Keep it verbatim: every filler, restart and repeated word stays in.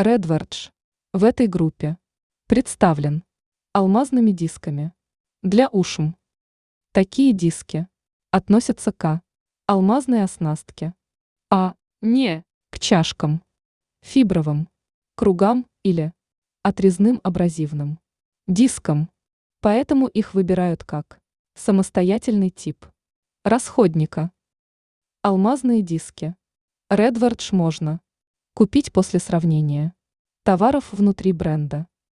Redverge в этой группе представлен алмазными дисками для ушм. Такие диски относятся к алмазной оснастке, а не к чашкам, фибровым, кругам или отрезным абразивным дискам, поэтому их выбирают как самостоятельный тип расходника. Алмазные диски Redverge можно купить после сравнения товаров внутри бренда.